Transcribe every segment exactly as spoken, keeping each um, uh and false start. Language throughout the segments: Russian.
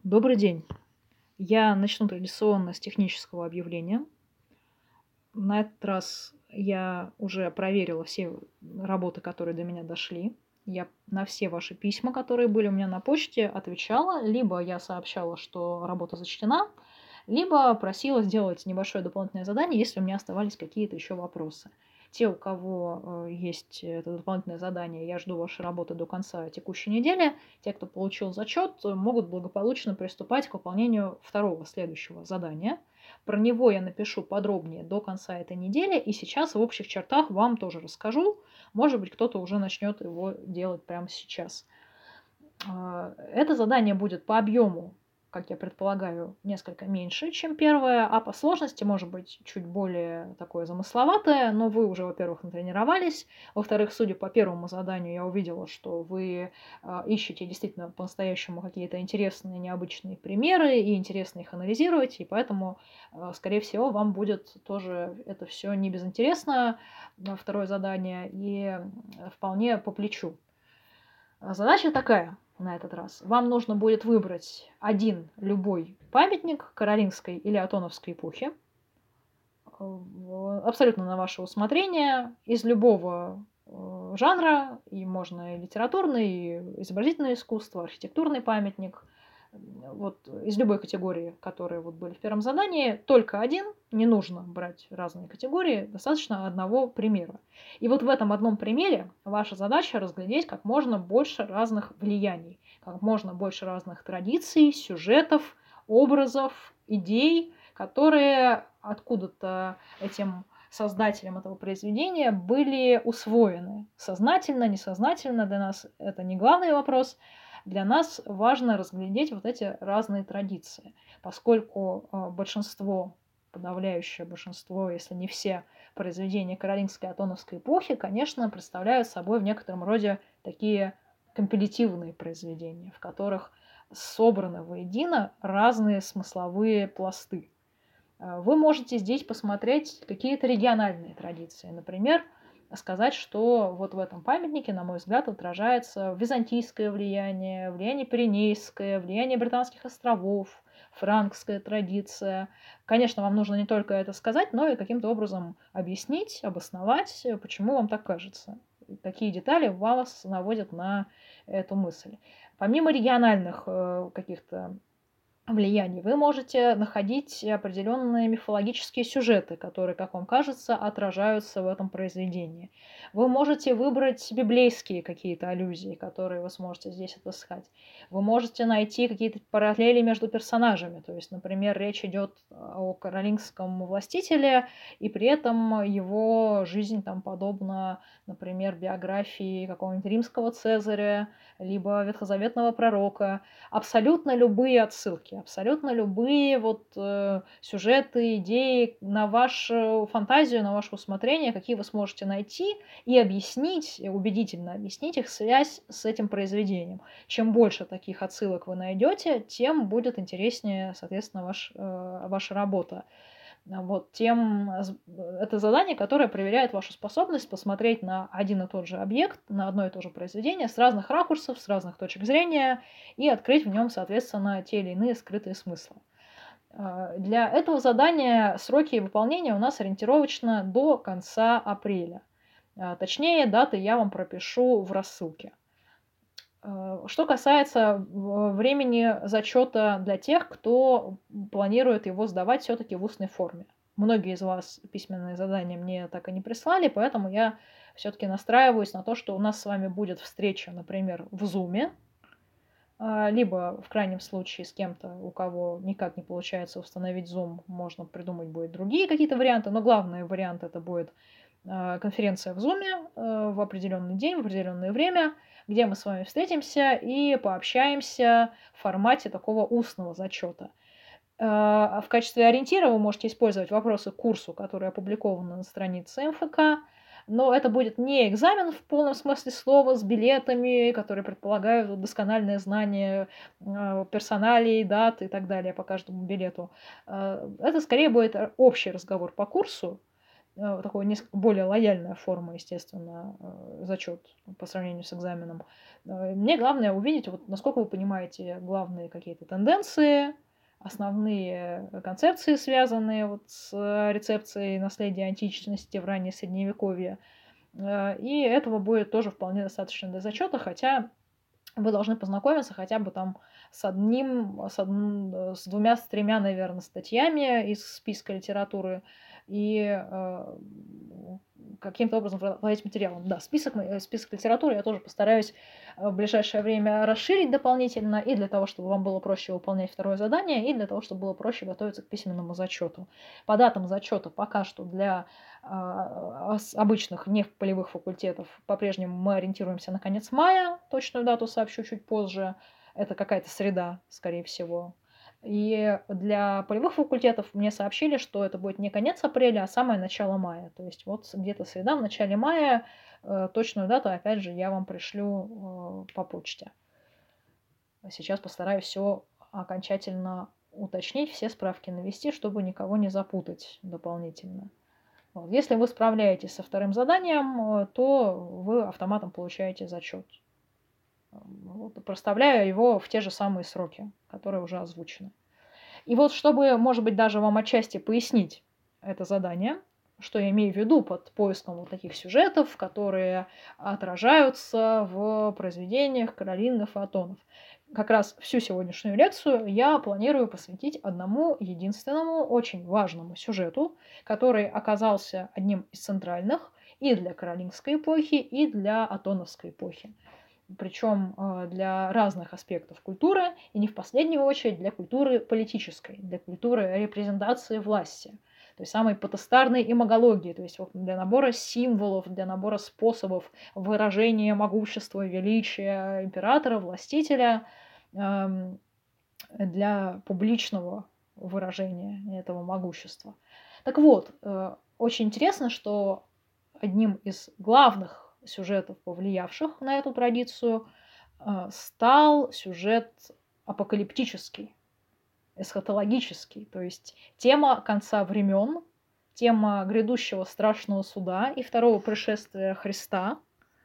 Добрый день. Я начну традиционно с технического объявления. На этот раз я уже проверила все работы, которые до меня дошли. Я на все ваши письма, которые были у меня на почте, отвечала. Либо я сообщала, что работа зачтена, либо просила сделать небольшое дополнительное задание, если у меня оставались какие-то еще вопросы. Те, у кого э, есть это дополнительное задание, я жду вашей работы до конца текущей недели. Те, кто получил зачет, могут благополучно приступать к выполнению второго следующего задания. Про него я напишу подробнее до конца этой недели, и сейчас в общих чертах вам тоже расскажу. Может быть, кто-то уже начнет его делать прямо сейчас. А, Это задание будет по объему, как я предполагаю, несколько меньше, чем первое, а по сложности может быть чуть более такое замысловатое, но вы уже, во-первых, натренировались, во-вторых, судя по первому заданию, я увидела, что вы а, ищете действительно по-настоящему какие-то интересные, необычные примеры и интересно их анализируете, и поэтому, а, скорее всего, вам будет тоже это все не безинтересно, а, второе задание, и м, вполне по плечу. А Задача такая на этот раз. Вам нужно будет выбрать один любой памятник каролингской или атоновской эпохи, в- абсолютно на ваше усмотрение, из любого э, жанра, и можно и литературный, и изобразительное искусство, архитектурный памятник, вот из любой категории, которые вот были в первом задании, только один, не нужно брать разные категории, достаточно одного примера. И вот в этом одном примере ваша задача разглядеть как можно больше разных влияний, как можно больше разных традиций, сюжетов, образов, идей, которые откуда-то этим создателем этого произведения были усвоены. Сознательно, несознательно, для нас это не главный вопрос. Для нас важно разглядеть вот эти разные традиции, поскольку э, большинство, подавляющее большинство, если не все произведения каролингской и атоновской эпохи, конечно, представляют собой в некотором роде такие компилятивные произведения, в которых собраны воедино разные смысловые пласты. Э, Вы можете здесь посмотреть какие-то региональные традиции. Например, сказать, что вот в этом памятнике, на мой взгляд, отражается византийское влияние, влияние пиренейское, влияние британских островов, франкская традиция. Конечно, вам нужно не только это сказать, но и каким-то образом объяснить, обосновать, э, почему вам так кажется. Какие детали вас наводят на эту мысль. Помимо региональных э, каких-то влияний, вы можете находить определенные мифологические сюжеты, которые, как вам кажется, отражаются в этом произведении. Вы можете выбрать библейские какие-то аллюзии, которые вы сможете здесь отыскать. Вы можете найти какие-то параллели между персонажами. То есть, например, речь идет о каролингском властителе, и при этом его жизнь там подобна, например, биографии какого-нибудь римского цезаря, либо ветхозаветного пророка. Абсолютно любые отсылки, абсолютно любые вот э, сюжеты, идеи на вашу фантазию, на ваше усмотрение, какие вы сможете найти и объяснить, и убедительно объяснить их связь с этим произведением. Чем больше таких отсылок вы найдете, тем будет интереснее, соответственно, ваш, э, ваша работа. Вот, тем это задание, которое проверяет вашу способность посмотреть на один и тот же объект, на одно и то же произведение с разных ракурсов, с разных точек зрения и открыть в нем, соответственно, те или иные скрытые смыслы. А, Для этого задания сроки выполнения у нас ориентировочно до конца апреля. А, Точнее, даты я вам пропишу в рассылке. Э, Что касается в- времени зачета для тех, кто планирует его сдавать все-таки в устной форме. Многие из вас письменные задания мне так и не прислали, поэтому я все-таки настраиваюсь на то, что у нас с вами будет встреча, например, в Zoom, а, либо в крайнем случае с кем-то, у кого никак не получается установить Zoom, можно придумать будет другие какие-то варианты, но главный вариант это будет а, конференция в Zoom э, в определенный день, в определенное время, где мы с вами встретимся и пообщаемся в формате такого устного зачета. А В качестве ориентира вы можете использовать вопросы к курсу, которые опубликованы на странице эм эф ка, но это будет не экзамен в полном смысле слова с билетами, которые предполагают доскональное знание а, персоналей, дат и так далее по каждому билету. А, Это скорее будет общий разговор по курсу, э, такое несколько более лояльная форма, естественно, э, зачет по сравнению с экзаменом. Э, мне главное увидеть, вот насколько вы понимаете главные какие-то тенденции, основные концепции, связанные вот с рецепцией наследия античности в раннее Средневековье. Э, и этого будет тоже вполне достаточно для зачета, хотя вы должны познакомиться хотя бы там с одним, с, одн- с двумя, с тремя, наверное, статьями из списка литературы и э, каким-то образом владеть материалом. Да, список, мо- э, список литературы я тоже постараюсь э, в ближайшее время расширить дополнительно, и для того, чтобы вам было проще выполнять второе задание, и для того, чтобы было проще готовиться к письменному зачету. По датам зачета пока что для а, с обычных неполевых факультетов по-прежнему мы ориентируемся на конец мая. Точную дату сообщу чуть позже. Это какая-то среда, скорее всего. И для полевых факультетов мне сообщили, что это будет не конец апреля, а самое начало мая. То есть вот где-то среда, в начале мая. Э, Точную дату, опять же, я вам пришлю э, по почте. Сейчас постараюсь все окончательно уточнить, все справки навести, чтобы никого не запутать дополнительно. Вот. Если вы справляетесь со вторым заданием, э, то вы автоматом получаете зачет. Вот, проставляя его в те же самые сроки, которые уже озвучены. И вот чтобы, может быть, даже вам отчасти пояснить это задание, что я имею в виду под поиском вот таких сюжетов, которые отражаются в произведениях Каролингов и Атонов. Как раз всю сегодняшнюю лекцию я планирую посвятить одному единственному очень важному сюжету, который оказался одним из центральных и для каролингской эпохи, и для атоновской эпохи. Причем э, для разных аспектов культуры, и не в последнюю очередь для культуры политической, для культуры репрезентации власти, то есть самой потестарной имагологии, то есть вот для набора символов, для набора способов выражения могущества, величия императора, властителя, эм, для публичного выражения этого могущества. Так вот, э, очень интересно, что одним из главных сюжетов, повлиявших на эту традицию, э, стал сюжет апокалиптический, эсхатологический, то есть тема конца времен, тема грядущего страшного суда и второго пришествия Христа.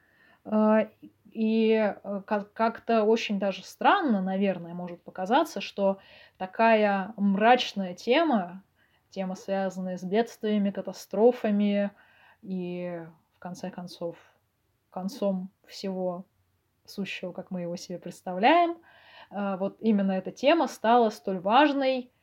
Э, И э, как- как-то очень даже странно, наверное, может показаться, что такая мрачная тема, тема, связанная с бедствиями, катастрофами и, в конце концов, концом всего сущего, как мы его себе представляем, э, вот именно эта тема стала столь важной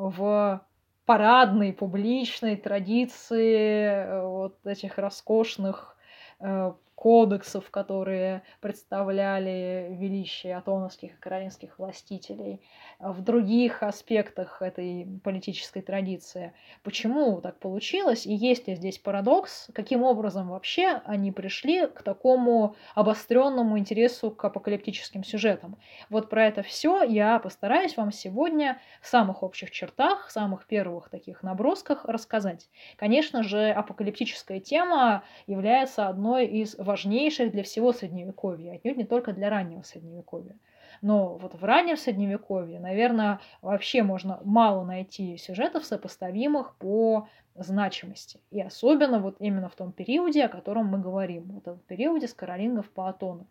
в парадной, публичной традиции э, вот этих роскошных э, кодексов, которые представляли величие атоновских и каролинских властителей, э, в других аспектах этой политической традиции. Почему так получилось? И есть ли здесь парадокс? Каким образом вообще они пришли к такому обостренному интересу к апокалиптическим сюжетам? Вот про это все я постараюсь вам сегодня в самых общих чертах, в самых первых таких набросках рассказать. Конечно же, апокалиптическая тема является одной из важнейших для всего Средневековья, отнюдь не только для раннего Средневековья. Но вот в раннем Средневековье, наверное, вообще можно мало найти сюжетов, сопоставимых по значимости. И особенно вот именно в том периоде, о котором мы говорим. Вот в периоде с каролингов по Атону.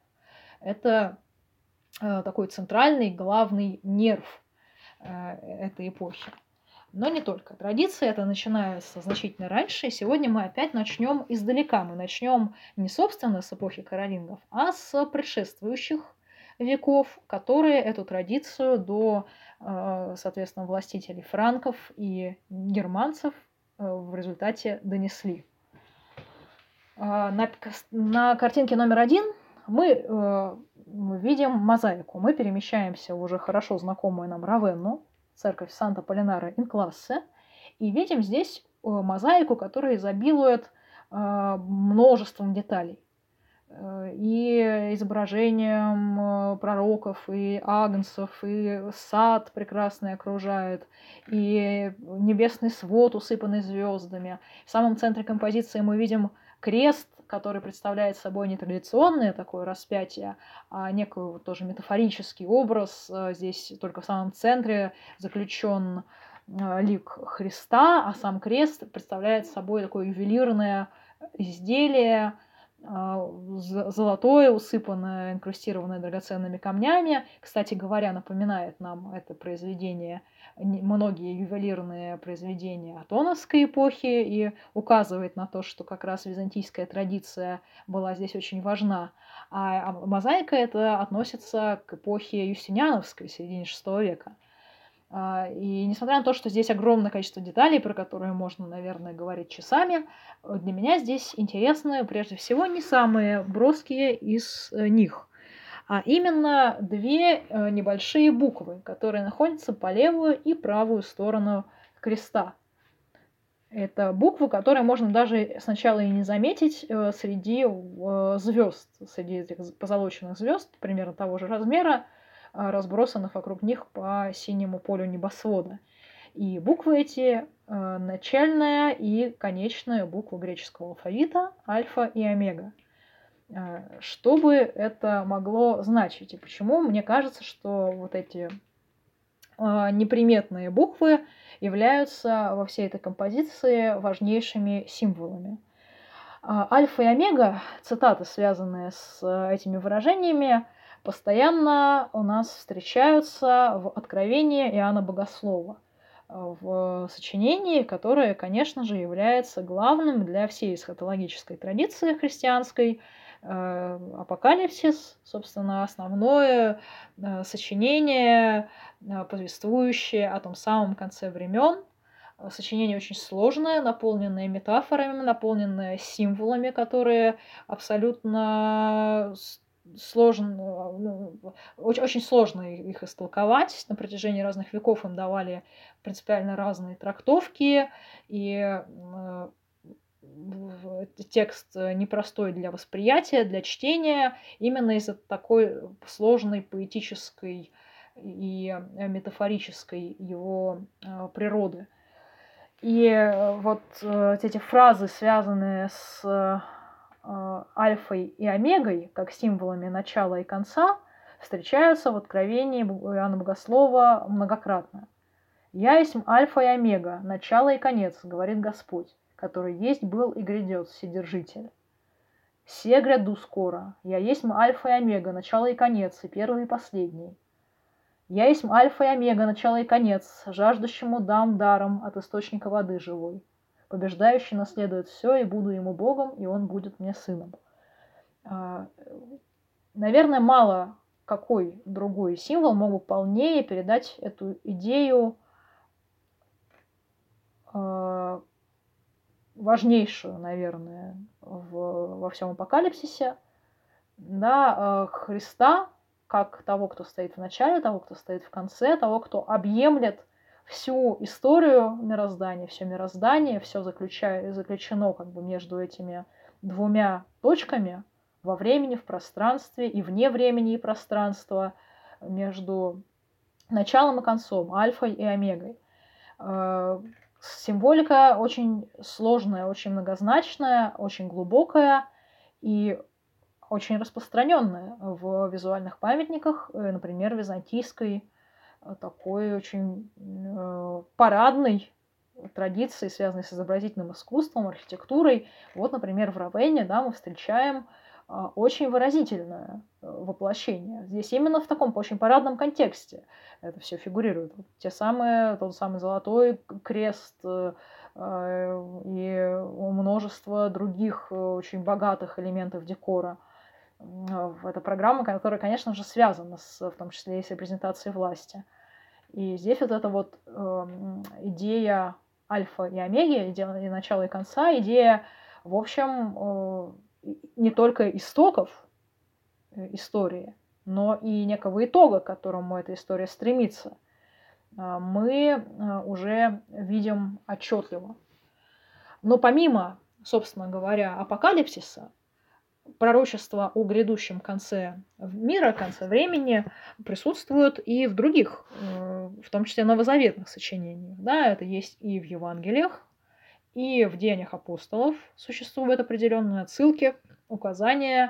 Это э, такой центральный, главный нерв э, этой эпохи. Но не только. Традиция это начинается значительно раньше. И сегодня мы опять начнем издалека. Мы начнем не собственно с эпохи каролингов, а с предшествующих веков, которые эту традицию до, э, соответственно, властителей франков и германцев э, в результате донесли. А, На, на картинке номер один мы э, видим мозаику. Мы перемещаемся в уже хорошо знакомую нам Равенну, церковь Санта-Полинара ин Классе, и видим здесь э, мозаику, которая изобилует э, множеством деталей. Э, И изображением э, пророков, и агнцев, и сад прекрасный окружает, и небесный свод, усыпанный звездами. В самом центре композиции мы видим крест, который представляет собой не традиционное такое распятие, а некий вот тоже метафорический образ. Здесь только в самом центре заключен лик Христа, а сам крест представляет собой такое ювелирное изделие, золотое, усыпанное, инкрустированное драгоценными камнями. Кстати говоря, напоминает нам это произведение многие ювелирные произведения атоновской эпохи и указывает на то, что как раз византийская традиция была здесь очень важна. А мозаика это относится к эпохе юстиниановской, середине шестого века. И несмотря на то, что здесь огромное количество деталей, про которые можно, наверное, говорить часами, для меня здесь интересны прежде всего не самые броские из них, а именно две небольшие буквы, которые находятся по левую и правую сторону креста. Это буквы, которые можно даже сначала и не заметить среди звезд, среди этих позолоченных звезд, примерно того же размера, разбросанных вокруг них по синему полю небосвода. И буквы эти – начальная и конечная буква греческого алфавита, альфа и омега. Что бы это могло значить? И почему мне кажется, что вот эти неприметные буквы являются во всей этой композиции важнейшими символами? Альфа и омега, цитаты, связанные с этими выражениями, постоянно у нас встречаются в Откровении Иоанна Богослова, в сочинении, которое, конечно же, является главным для всей эсхатологической традиции христианской. Апокалипсис, собственно, основное сочинение, повествующее о том самом конце времен. Сочинение очень сложное, наполненное метафорами, наполненное символами, которые абсолютно сложно, очень, очень сложно их истолковать. На протяжении разных веков им давали принципиально разные трактовки, и текст непростой для восприятия, для чтения, именно из-за такой сложной поэтической и метафорической его природы. И вот эти фразы, связанные с альфой и омегой, как символами начала и конца, встречаются в Откровении Иоанна Богослова многократно. «Я есть альфа и омега, начало и конец, говорит Господь, который есть, был и грядет, Вседержитель. Се гряду скоро, я есть альфа и омега, начало и конец, и первый и последний. Я есть альфа и омега, начало и конец, жаждущему дам даром от источника воды живой. Побеждающий наследует все, и буду ему Богом, и он будет мне сыном». Наверное, мало какой другой символ мог бы полнее передать эту идею, важнейшую, наверное, в, во всем апокалипсисе, да, Христа, как того, кто стоит в начале, того, кто стоит в конце, того, кто объемлет всю историю мироздания, все мироздание, все заключено как бы между этими двумя точками во времени, в пространстве и вне времени и пространства, между началом и концом, альфой и омегой. Символика очень сложная, очень многозначная, очень глубокая и очень распространенная в визуальных памятниках, например, византийской, такой очень парадной традиции, связанной с изобразительным искусством, архитектурой. Вот, например, в Равенне, да, мы встречаем очень выразительное воплощение. Здесь именно в таком очень парадном контексте это все фигурирует. Те самые, тот самый золотой крест и множество других очень богатых элементов декора. Это программа, которая, конечно же, связана с, в том числе и с репрезентацией власти. И здесь вот эта вот э, идея альфа и омеги, идея и начала, и конца, идея, в общем, э, не только истоков истории, но и некого итога, к которому эта история стремится, мы уже видим отчетливо. Но помимо, собственно говоря, апокалипсиса, пророчества о грядущем конце мира, конце времени присутствуют и в других, в том числе новозаветных сочинениях. Да, это есть и в Евангелиях, и в Деяниях апостолов существуют определенные отсылки, указания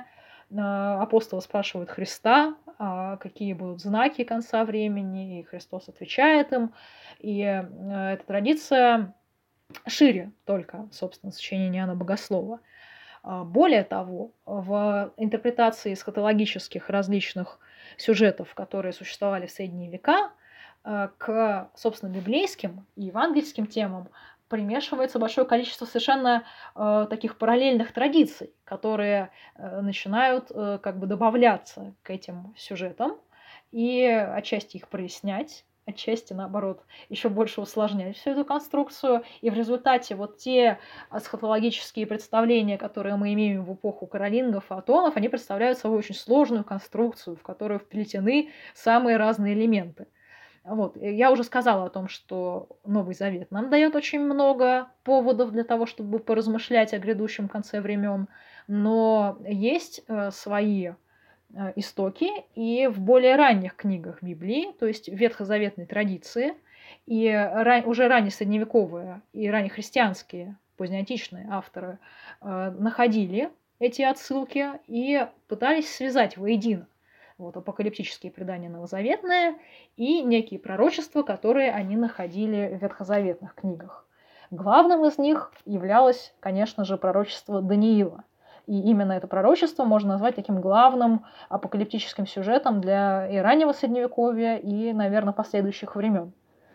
апостолы спрашивают Христа, какие будут знаки конца времени, и Христос отвечает им. И эта традиция шире только, собственно, сочинения Иоанна Богослова. Более того, в интерпретации эсхатологических различных сюжетов, которые существовали в средние века, к, собственно, библейским и евангельским темам примешивается большое количество совершенно э, таких параллельных традиций, которые э, начинают э, как бы добавляться к этим сюжетам и отчасти их прояснять, отчасти, наоборот, еще больше усложнять всю эту конструкцию. И в результате вот те эсхатологические представления, которые мы имеем в эпоху каролингов и атонов, они представляют собой очень сложную конструкцию, в которую вплетены самые разные элементы. Вот. Я уже сказала о том, что Новый Завет нам дает очень много поводов для того, чтобы поразмышлять о грядущем конце времен, но есть э, свои э, истоки и в более ранних книгах Библии, то есть в ветхозаветной традиции, и ран... уже ранее средневековые и раннехристианские, позднеантичные авторы э, находили эти отсылки и пытались связать воедино. Вот, апокалиптические предания новозаветные и некие пророчества, которые они находили в ветхозаветных книгах. Главным из них являлось, конечно же, пророчество Даниила. И именно это пророчество можно назвать таким главным апокалиптическим сюжетом для и раннего Средневековья, и, наверное, последующих времен.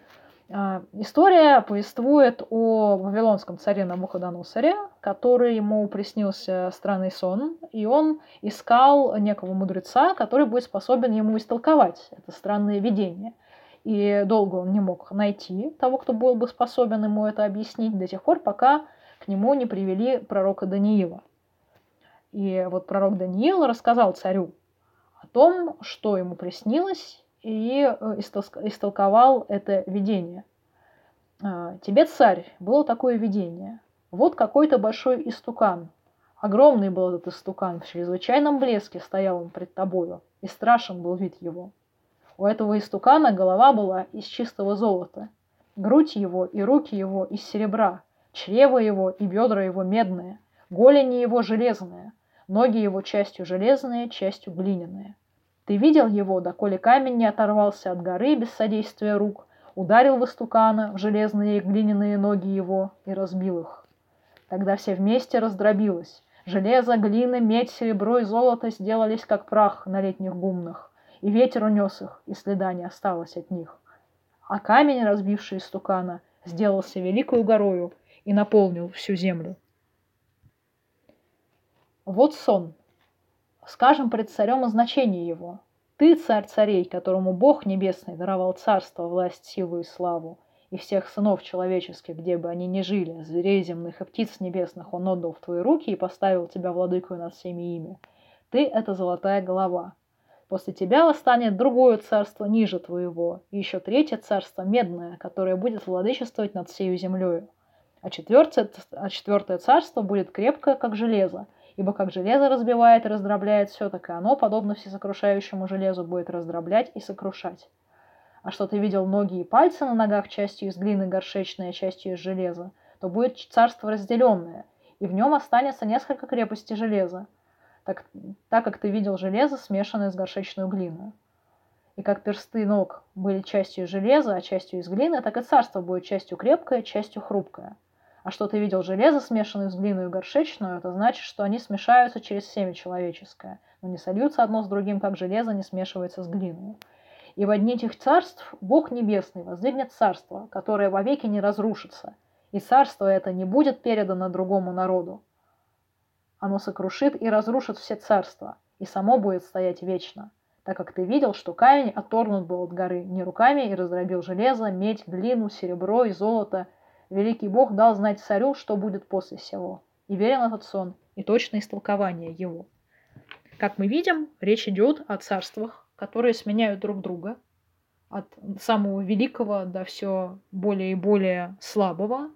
История повествует о вавилонском царе Навуходоносоре, который ему приснился странный сон, и он искал некого мудреца, который будет способен ему истолковать это странное видение. И долго он не мог найти того, кто был бы способен ему это объяснить, до тех пор, пока к нему не привели пророка Даниила. И вот пророк Даниил рассказал царю о том, что ему приснилось, и истолковал это видение. «Тебе, царь, было такое видение. Вот какой-то большой истукан. Огромный был этот истукан, в чрезвычайном блеске стоял он пред тобою, и страшен был вид его. У этого истукана голова была из чистого золота, грудь его и руки его из серебра, чрево его и бедра его медные, голени его железные, ноги его частью железные, частью глиняные. Ты видел его, доколе камень не оторвался от горы без содействия рук, ударил в истукана, в железные и глиняные ноги его и разбил их. Тогда все вместе раздробилось. Железо, глина, медь, серебро и золото сделались как прах на летних гумнах, и ветер унес их, и следа не осталось от них. А камень, разбивший истукана, сделался великою горою и наполнил всю землю. Вот сон. Скажем пред царем о значении его. Ты, царь царей, которому Бог Небесный даровал царство, власть, силу и славу, и всех сынов человеческих, где бы они ни жили, зверей земных и птиц небесных он отдал в твои руки и поставил тебя владыкою над всеми ими. Ты — это золотая голова. После тебя восстанет другое царство ниже твоего, и еще третье царство медное, которое будет владычествовать над всею землею. А четвертое, а четвертое царство будет крепкое, как железо, ибо как железо разбивает и раздробляет все, так и оно, подобно всесокрушающему железу, будет раздроблять и сокрушать. А что ты видел ноги и пальцы на ногах, частью из глины горшечной, а частью из железа, то будет царство разделенное, и в нем останется несколько крепостей железа, так, так как ты видел железо, смешанное с горшечной глиной. И как персты ног были частью железа, а частью из глины, так и царство будет частью крепкое, частью хрупкое. А что ты видел железо, смешанное с глиной и горшечную, это значит, что они смешаются через семя человеческое, но не сольются одно с другим, как железо не смешивается с глиной. И в одни этих царств Бог Небесный воздвигнет царство, которое вовеки не разрушится, и царство это не будет передано другому народу. Оно сокрушит и разрушит все царства, и само будет стоять вечно, так как ты видел, что камень отторгнут был от горы не руками и раздробил железо, медь, глину, серебро и золото. Великий Бог дал знать царю, что будет после сего, и верен этот сон, и точное истолкование его. Как мы видим, речь идет о царствах, которые сменяют друг друга, от самого великого до все более и более слабого.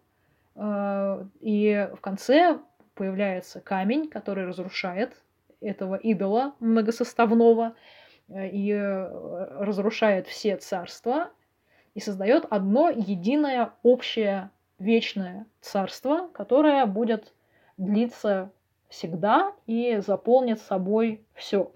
И в конце появляется камень, который разрушает этого идола многосоставного и разрушает все царства и создает одно единое общее вечное царство, которое будет длиться всегда и заполнит собой все.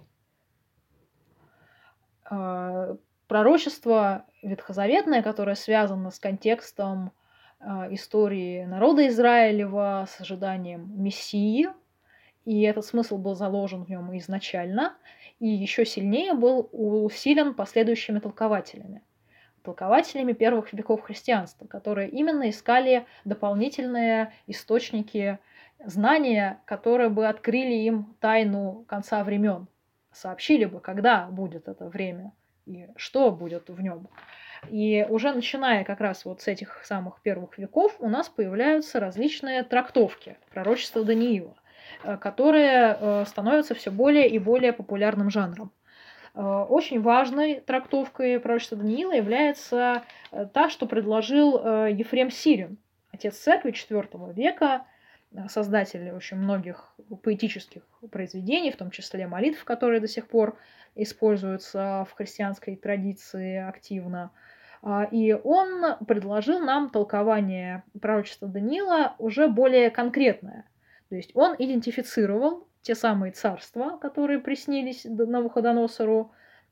Пророчество ветхозаветное, которое связано с контекстом истории народа Израилева, с ожиданием Мессии, и этот смысл был заложен в нем изначально, и еще сильнее был усилен последующими толкователями. Толкователями первых веков христианства, которые именно искали дополнительные источники знания, которые бы открыли им тайну конца времен, сообщили бы, когда будет это время и что будет в нем. И уже начиная как раз вот с этих самых первых веков у нас появляются различные трактовки пророчества Даниила, которые становятся все более и более популярным жанром. Очень важной трактовкой пророчества Даниила является та, что предложил Ефрем Сирин, отец церкви четвёртого века, создатель очень многих поэтических произведений, в том числе молитв, которые до сих пор используются в христианской традиции активно. И он предложил нам толкование пророчества Даниила уже более конкретное. То есть он идентифицировал те самые царства, которые приснились Навуходоносору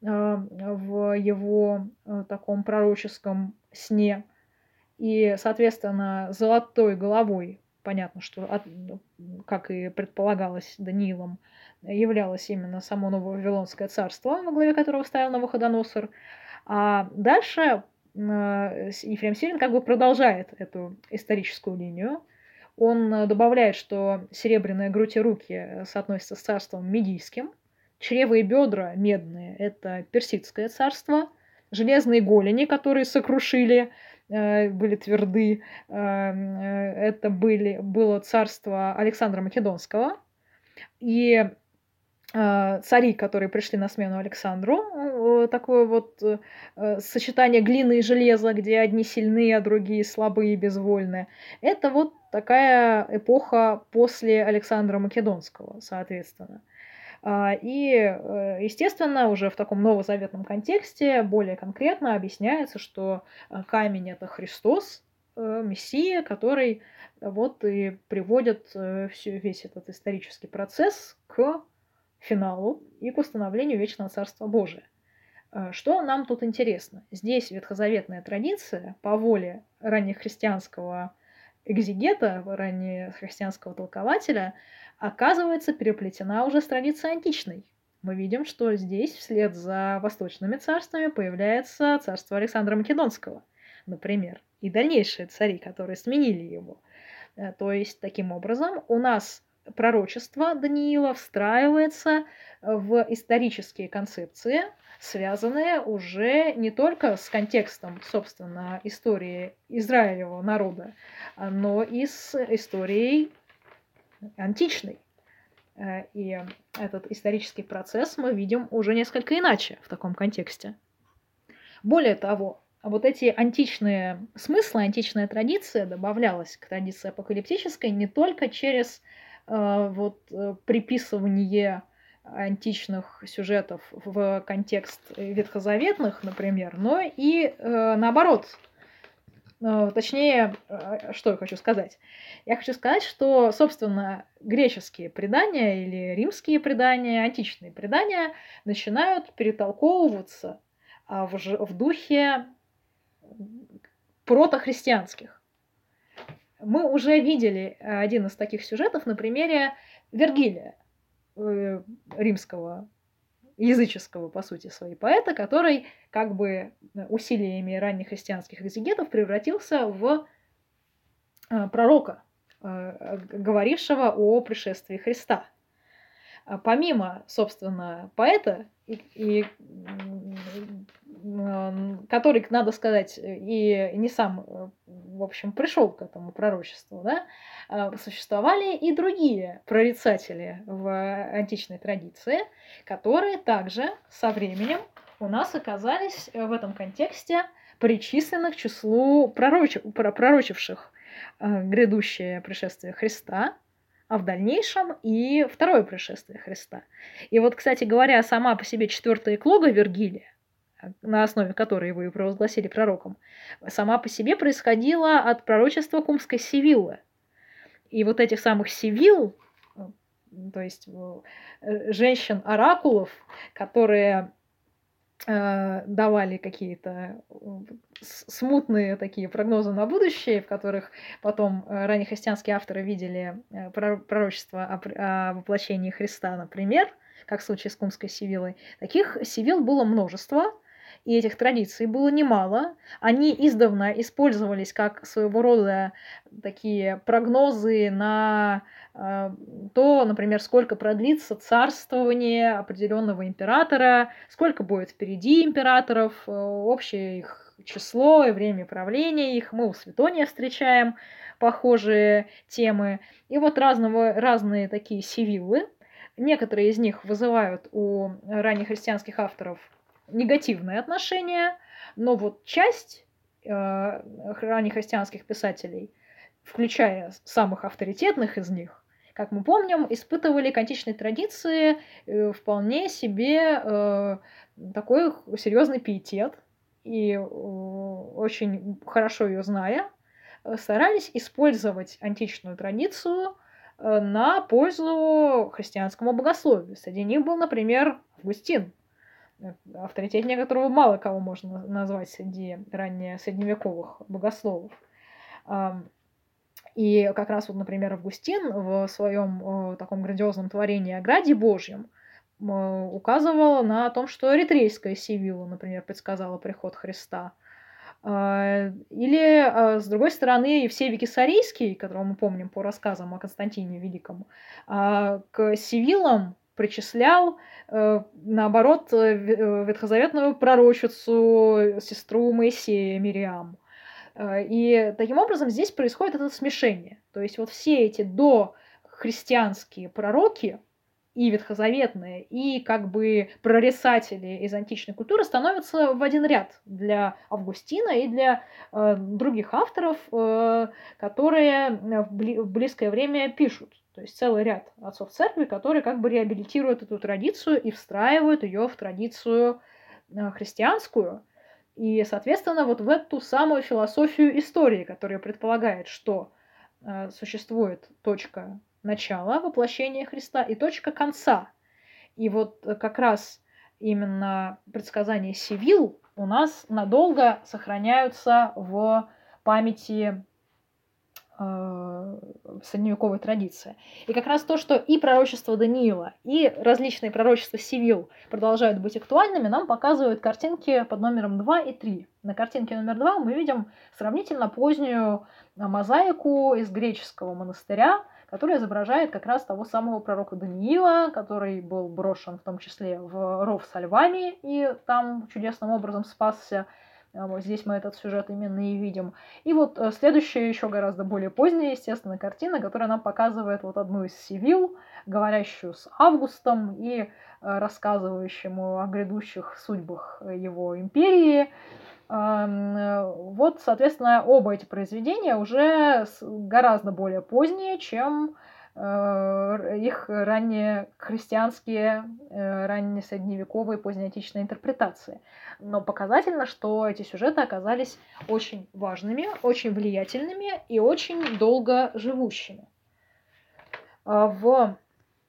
в его таком пророческом сне. И, соответственно, золотой головой, понятно, что, как и предполагалось Даниилом, являлось именно само Нововавилонское царство, во главе которого стоял Навуходоносор. А дальше Ефрем Сирин как бы продолжает эту историческую линию. Он добавляет, что серебряная грудь и руки соотносятся с царством медийским, чрево и бедра медные – это персидское царство, железные голени, которые сокрушили, были тверды, это были, было царство Александра Македонского, и цари, которые пришли на смену Александру, такое вот сочетание глины и железа, где одни сильные, а другие слабые и безвольные. Это вот такая эпоха после Александра Македонского, соответственно. И, естественно, уже в таком новозаветном контексте более конкретно объясняется, что камень – это Христос, Мессия, который вот и приводит весь этот исторический процесс к финалу и к установлению вечного Царства Божия. Что нам тут интересно? Здесь ветхозаветная традиция по воле раннехристианского экзегета, раннехристианского толкователя, оказывается переплетена уже с традицией античной. Мы видим, что здесь вслед за восточными царствами появляется царство Александра Македонского, например, и дальнейшие цари, которые сменили его. То есть, таким образом, у нас пророчество Даниила встраивается в исторические концепции, связанные уже не только с контекстом, собственно, истории Израилевого народа, но и с историей античной. И этот исторический процесс мы видим уже несколько иначе в таком контексте. Более того, вот эти античные смыслы, античная традиция добавлялась к традиции апокалиптической не только через вот приписывание античных сюжетов в контекст ветхозаветных, например, но и наоборот. Точнее, что я хочу сказать? Я хочу сказать, что, собственно, греческие предания или римские предания, античные предания начинают перетолковываться в, в духе протохристианских. Мы уже видели один из таких сюжетов на примере Вергилия, римского, языческого, по сути, своего поэта, который как бы усилиями ранних христианских экзегетов превратился в пророка, говорившего о пришествии Христа. Помимо, собственно, поэта, и, и, который, надо сказать, и не сам, в общем, пришел к этому пророчеству, да, существовали и другие прорицатели в античной традиции, которые также со временем у нас оказались в этом контексте причислены к числу пророчив, пророчивших грядущее пришествие Христа, а в дальнейшем и второе пришествие Христа. И вот, кстати говоря, сама по себе четвертая эклога Вергилия, на основе которой его и провозгласили пророком, сама по себе происходила от пророчества кумской Севиллы. И вот этих самых Севилл, то есть женщин-оракулов, которые давали какие-то смутные такие прогнозы на будущее, в которых потом раннехристианские авторы видели пророчество о воплощении Христа, например, как в случае с Кумской Сивиллой. Таких Сивилл было множество, и этих традиций было немало. Они издавна использовались как своего рода такие прогнозы на то, например, сколько продлится царствование определенного императора, сколько будет впереди императоров, общее их число и время правления их. Мы у Светония встречаем похожие темы. И вот разного, разные такие сивиллы. Некоторые из них вызывают у раннехристианских авторов негативные отношения, но вот часть э, раннехристианских писателей, включая самых авторитетных из них, как мы помним, испытывали к античной традиции э, вполне себе э, такой серьезный пиетет, и э, очень хорошо ее зная, старались использовать античную традицию э, на пользу христианскому богословию. Среди них был, например, Августин, авторитетнее которого мало кого можно назвать среди ранее средневековых богословов. И как раз вот, например, Августин в своем таком грандиозном творении о Граде Божьем указывал на том, что эритрейская Сивилла, например, предсказала приход Христа. Или, с другой стороны, Евсевий Кесарийский, которого мы помним по рассказам о Константине Великом, к Сивиллам причислял, наоборот, ветхозаветную пророчицу, сестру Моисея, Мириам. И таким образом здесь происходит это смешение. То есть вот все эти дохристианские пророки, и ветхозаветные, и как бы прорицатели из античной культуры становятся в один ряд для Августина и для э, других авторов, э, которые в, бли- в близкое время пишут. То есть целый ряд отцов церкви, которые как бы реабилитируют эту традицию и встраивают ее в традицию э, христианскую. И, соответственно, вот в эту самую философию истории, которая предполагает, что э, существует точка начала воплощения Христа и точка конца. И вот как раз именно предсказания Сивилл у нас надолго сохраняются в памяти э, средневековой традиции. И как раз то, что и пророчество Даниила, и различные пророчества Сивилл продолжают быть актуальными, нам показывают картинки под номером два и три. На картинке номер два мы видим сравнительно позднюю мозаику из греческого монастыря, который изображает как раз того самого пророка Даниила, который был брошен в том числе в ров со львами и там чудесным образом спасся. Вот здесь мы этот сюжет именно и видим. И вот следующая, еще гораздо более поздняя, естественно, картина, которая нам показывает вот одну из Сивилл, говорящую с Августом и рассказывающему о грядущих судьбах его империи. Вот, соответственно, оба эти произведения уже гораздо более поздние, чем их ранние христианские, ранние средневековые, позднеантичные интерпретации. Но показательно, что эти сюжеты оказались очень важными, очень влиятельными и очень долго живущими. В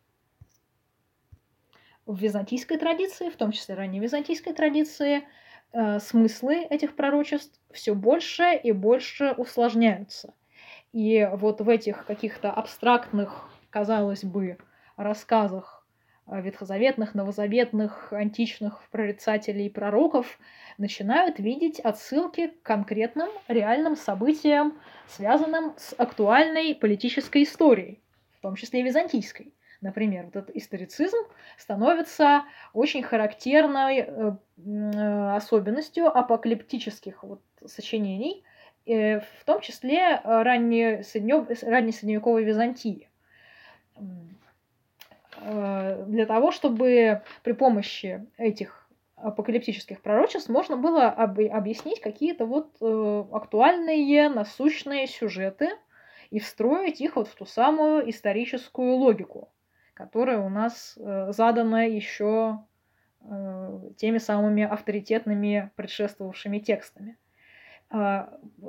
в византийской традиции, в том числе ранней византийской традиции, смыслы этих пророчеств все больше и больше усложняются. И вот в этих каких-то абстрактных, казалось бы, рассказах ветхозаветных, новозаветных, античных прорицателей и пророков начинают видеть отсылки к конкретным реальным событиям, связанным с актуальной политической историей, в том числе и византийской. Например, вот этот историцизм становится очень характерной особенностью апокалиптических вот сочинений, в том числе ранней средневековой Византии. Для того, чтобы при помощи этих апокалиптических пророчеств можно было объяснить какие-то вот актуальные, насущные сюжеты и встроить их вот в ту самую историческую логику, которая у нас задана еще теми самыми авторитетными предшествовавшими текстами.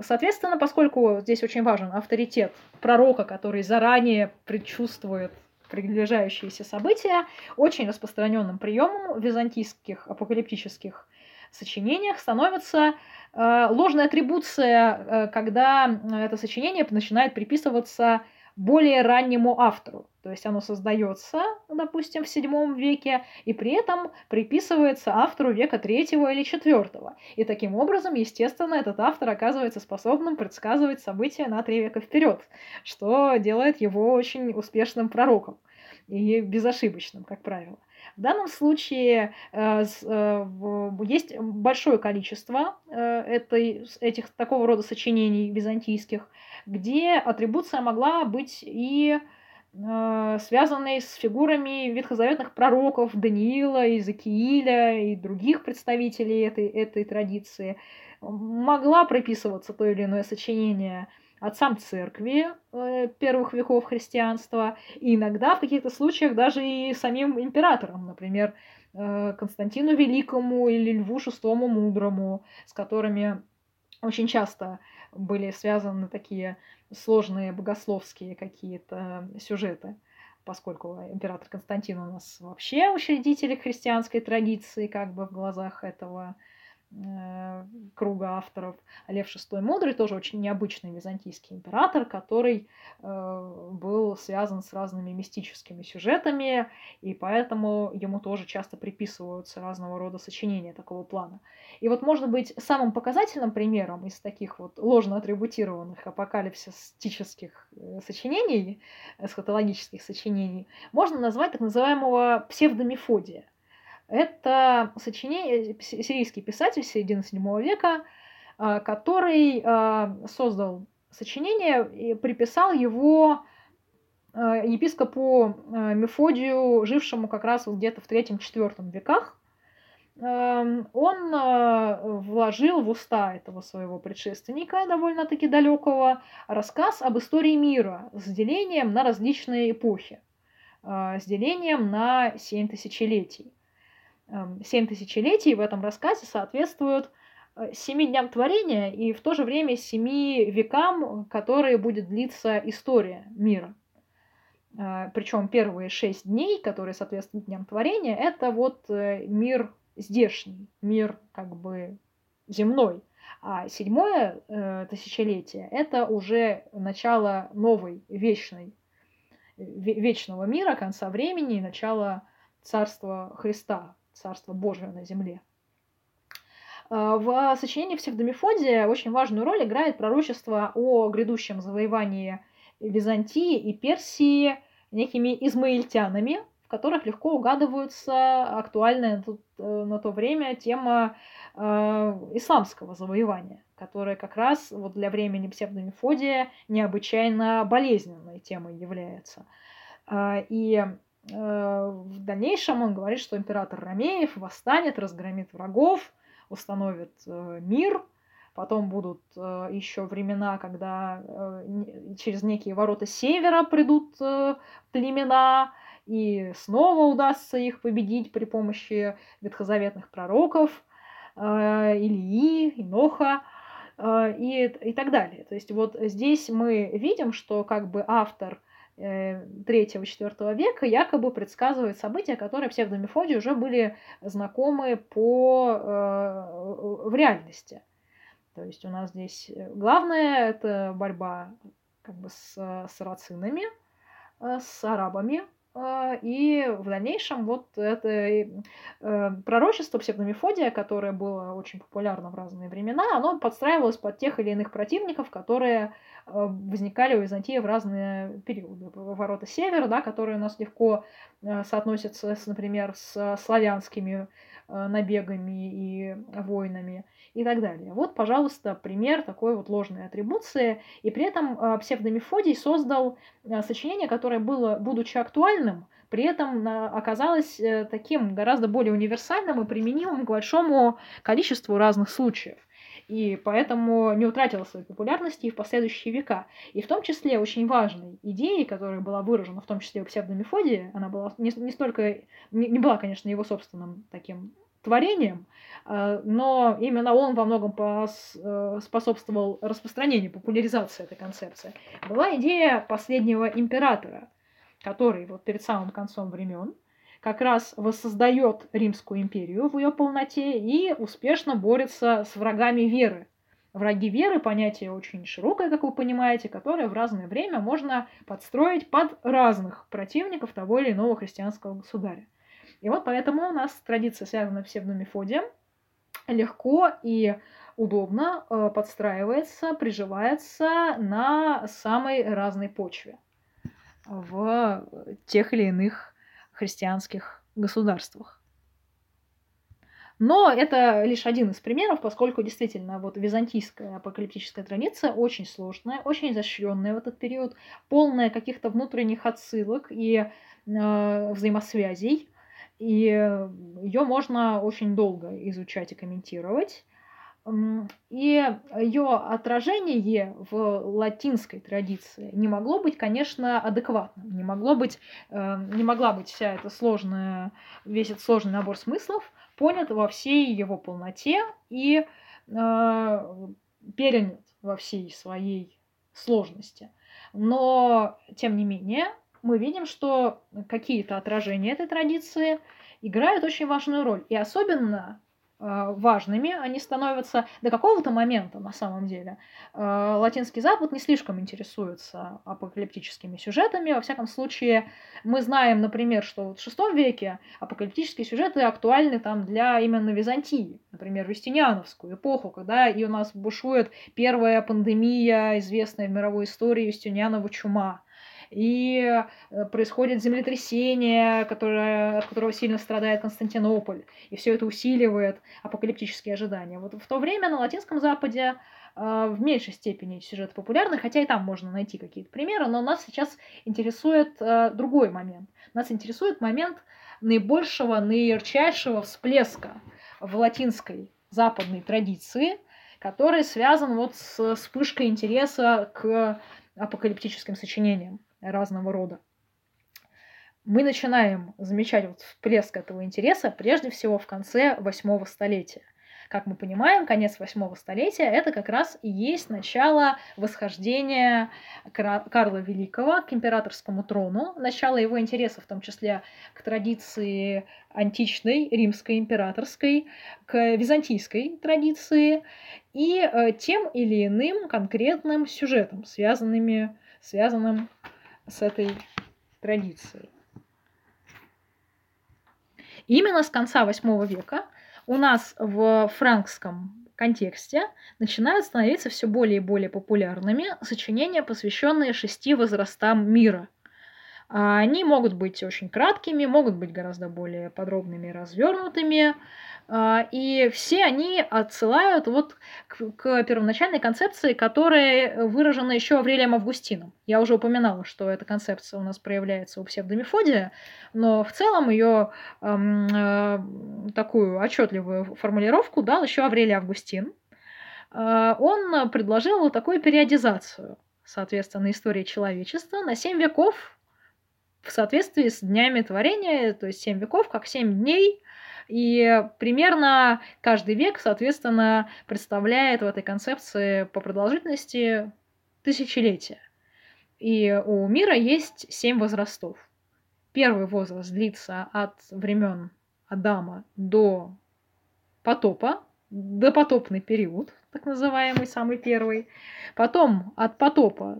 Соответственно, поскольку здесь очень важен авторитет пророка, который заранее предчувствует приближающиеся события. Очень распространенным приемом в византийских апокалиптических сочинениях становится э, ложная атрибуция, э, когда это сочинение начинает приписываться более раннему автору. То есть оно создается, допустим, в седьмом веке, и при этом приписывается автору века третьего или четвертого. И таким образом, естественно, этот автор оказывается способным предсказывать события на три века вперед, что делает его очень успешным пророком и безошибочным, как правило. В данном случае э, э, есть большое количество э, этой, этих такого рода сочинений византийских, где атрибуция могла быть и э, связанной с фигурами ветхозаветных пророков Даниила, Иезекииля и других представителей этой, этой традиции. Могла приписываться то или иное сочинение отцам церкви э, первых веков христианства, и иногда в каких-то случаях даже и самим императорам, например, э, Константину Великому или Льву шестому Мудрому, с которыми очень часто были связаны такие сложные богословские какие-то сюжеты, поскольку император Константин у нас вообще учредитель христианской традиции, как бы в глазах этого круга авторов. А Лев шестой Мудрый тоже очень необычный византийский император, который э, был связан с разными мистическими сюжетами, и поэтому ему тоже часто приписываются разного рода сочинения такого плана. И вот, может быть, самым показательным примером из таких вот ложно атрибутированных апокалипсистических сочинений, эсхатологических сочинений, можно назвать так называемого псевдомефодия. Это сочинение, сирийский писатель середины седьмого века, который создал сочинение и приписал его епископу Мефодию, жившему как раз вот где-то в третьем-четвёртом веках. Он вложил в уста этого своего предшественника, довольно-таки далекого, рассказ об истории мира с делением на различные эпохи, с делением на семь тысячелетий. Семь тысячелетий в этом рассказе соответствуют семи дням творения и в то же время семи векам, которые будет длиться история мира. Причем первые шесть дней, которые соответствуют дням творения, это вот мир здешний, мир как бы земной. А седьмое тысячелетие – это уже начало новой, вечной, вечного мира, конца времени и начало Царства Христа, Царство Божие на земле. В сочинении Псевдомефодия очень важную роль играет пророчество о грядущем завоевании Византии и Персии некими измаильтянами, в которых легко угадываются актуальная на то время тема исламского завоевания, которая как раз вот для времени Псевдомефодия необычайно болезненной темой является. И в дальнейшем он говорит, что император Ромеев восстанет, разгромит врагов, установит мир. Потом будут еще времена, когда через некие ворота севера придут племена, и снова удастся их победить при помощи ветхозаветных пророков, Илии, Иноха и, и так далее. То есть вот здесь мы видим, что как бы автор третьего-четвёртого века якобы предсказывает события, которые Псевдомефодию уже были знакомы по, э, в реальности. То есть у нас здесь главное – это борьба как бы с сарацинами, с арабами, и в дальнейшем вот это пророчество Псевдомефодия, которое было очень популярно в разные времена, оно подстраивалось под тех или иных противников, которые возникали у Византии в разные периоды. Ворота севера, да, которые у нас легко соотносятся, с, например, с славянскими набегами и войнами и так далее. Вот, пожалуйста, пример такой вот ложной атрибуции. И при этом Псевдомефодий создал сочинение, которое было, будучи актуальным, при этом оказалось таким гораздо более универсальным и применимым к большому количеству разных случаев. И поэтому не утратила своей популярности и в последующие века. И в том числе очень важной идеей, которая была выражена в том числе у Псевдомефодия, она была не, не столько, не, не была, конечно, его собственным таким творением, но именно он во многом пос, способствовал распространению, популяризации этой концепции. Была идея последнего императора, который вот перед самым концом времен как раз воссоздает Римскую империю в ее полноте и успешно борется с врагами веры. Враги веры – понятие очень широкое, как вы понимаете, которое в разное время можно подстроить под разных противников того или иного христианского государя. И вот поэтому у нас традиция, связанная с псевдомефодием, легко и удобно подстраивается, приживается на самой разной почве в тех или иных христианских государствах. Но это лишь один из примеров, поскольку действительно вот византийская апокалиптическая традиция очень сложная, очень изощренная в этот период, полная каких-то внутренних отсылок и э, взаимосвязей. И ее можно очень долго изучать и комментировать. И ее отражение в латинской традиции не могло быть, конечно, адекватным. Не, могло быть, не могла быть вся эта сложная, весь этот сложный набор смыслов понят во всей его полноте и перенят во всей своей сложности. Но, тем не менее, мы видим, что какие-то отражения этой традиции играют очень важную роль. И особенно важными они становятся до какого-то момента, на самом деле. Латинский Запад не слишком интересуется апокалиптическими сюжетами. Во всяком случае, мы знаем, например, что в шестом веке апокалиптические сюжеты актуальны там для именно Византии. Например, в Юстиниановскую эпоху, когда и у нас бушует первая пандемия, известная в мировой истории, Юстинианова чума. И происходит землетрясение, которое, от которого сильно страдает Константинополь. И все это усиливает апокалиптические ожидания. Вот в то время на Латинском Западе э, в меньшей степени сюжеты популярны, хотя и там можно найти какие-то примеры, но нас сейчас интересует э, другой момент. Нас интересует момент наибольшего, наиярчайшего всплеска в латинской западной традиции, который связан вот с вспышкой интереса к апокалиптическим сочинениям разного рода. Мы начинаем замечать вот всплеск этого интереса прежде всего в конце восьмого столетия. Как мы понимаем, конец восьмого столетия – это как раз и есть начало восхождения Карла Великого к императорскому трону, начало его интереса в том числе к традиции античной, римской, императорской, к византийской традиции и тем или иным конкретным сюжетам, связанными, связанным с этой традицией. Именно с конца восьмого века у нас в франкском контексте начинают становиться все более и более популярными сочинения, посвященные шести возрастам мира. Они могут быть очень краткими, могут быть гораздо более подробными и развернутыми, и все они отсылают вот к, к первоначальной концепции, которая выражена еще Аврелием Августином. Я уже упоминала, что эта концепция у нас проявляется у псевдомефодия, но в целом ее эм, э, такую отчетливую формулировку дал еще Аврелий Августин. Э, он предложил вот такую периодизацию, соответственно, истории человечества на семь веков, в соответствии с днями творения, то есть семь веков, как семь дней, и примерно каждый век, соответственно, представляет в этой концепции по продолжительности тысячелетия. И у мира есть семь возрастов. Первый возраст длится от времен Адама до потопа, допотопный период, так называемый, самый первый. Потом от потопа